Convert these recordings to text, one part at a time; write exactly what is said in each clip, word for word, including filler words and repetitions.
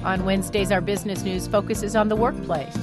On Wednesdays, our business news focuses on the workplace.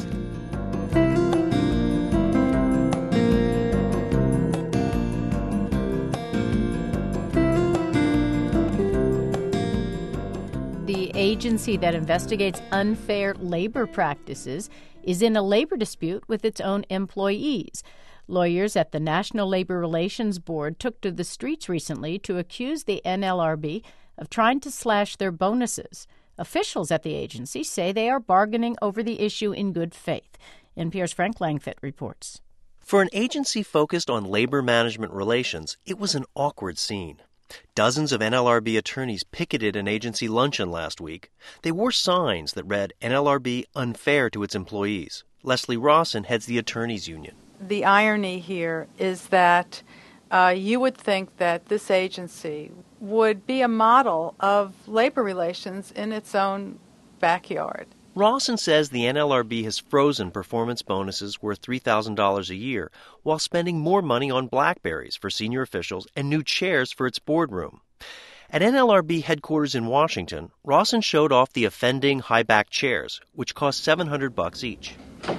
The agency that investigates unfair labor practices is in a labor dispute with its own employees. Lawyers at the National Labor Relations Board took to the streets recently to accuse the N L R B of trying to slash their bonuses. Officials at the agency say they are bargaining over the issue in good faith. N P R's Frank Langfitt reports. For an agency focused on labor management relations, it was an awkward scene. Dozens of N L R B attorneys picketed an agency luncheon last week. They wore signs that read N L R B unfair to its employees. Leslie Rawson heads the attorneys union. The irony here is that uh, you would think that this agency would be a model of labor relations in its own backyard. Rawson says the N L R B has frozen performance bonuses worth three thousand dollars a year while spending more money on BlackBerries for senior officials and new chairs for its boardroom. At N L R B headquarters in Washington, Rawson showed off the offending high-back chairs, which cost seven hundred bucks each.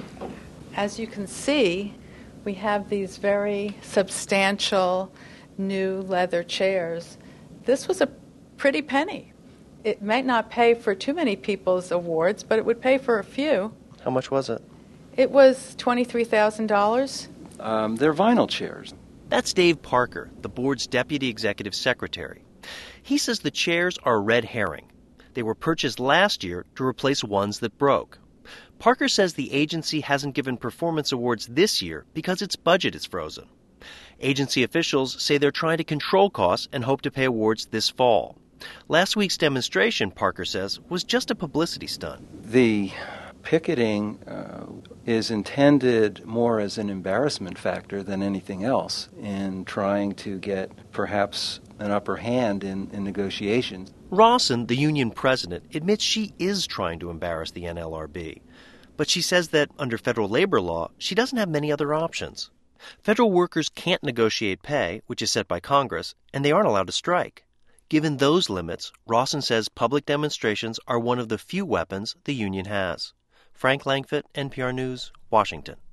As you can see, we have these very substantial new leather chairs. This was a pretty penny. It might not pay for too many people's awards, but it would pay for a few. How much was it? It was twenty-three thousand dollars. Um, they're vinyl chairs. That's Dave Parker, the board's deputy executive secretary. He says the chairs are a red herring. They were purchased last year to replace ones that broke. Parker says the agency hasn't given performance awards this year because its budget is frozen. Agency officials say they're trying to control costs and hope to pay awards this fall. Last week's demonstration, Parker says, was just a publicity stunt. The picketing uh, is intended more as an embarrassment factor than anything else in trying to get perhaps an upper hand in, in negotiations. Rawson, the union president, admits she is trying to embarrass the N L R B. But she says that under federal labor law, she doesn't have many other options. Federal workers can't negotiate pay, which is set by Congress, and they aren't allowed to strike. Given those limits, Rawson says public demonstrations are one of the few weapons the union has. Frank Langfitt, N P R News, Washington.